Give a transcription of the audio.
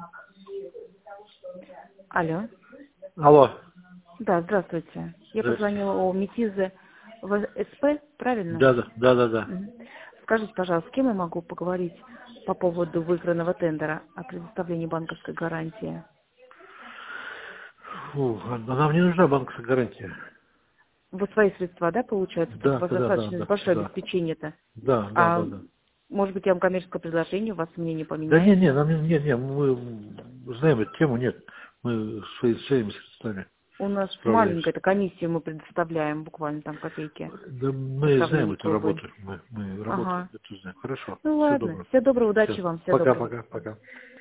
Алло. Алло. Да, здравствуйте. Я Здравствуйте. позвонила о Метизе в СП, правильно? Да. Мгм. Скажите, пожалуйста, с кем я могу поговорить по поводу выигранного тендера о предоставлении банковской гарантии? Фу, а нам не нужна банковская гарантия. Вот свои средства, да, получается? Просто у вас достаточно большое Да. обеспечение-то. А Да. может быть, я вам коммерческое предложение, у вас мнение Да не, поменяется? нам не, мы знаем эту тему, нет. Мы своими средствами У нас справляемся. маленькая-то комиссия мы предоставляем, буквально там копейки Да по мы знаем сравнению с эту клубой. работу. Мы работу Ага. эту знаем. Хорошо. Ну Всего ладно. доброго. Всего доброго, удачи Все. вам, всего доброго. Пока.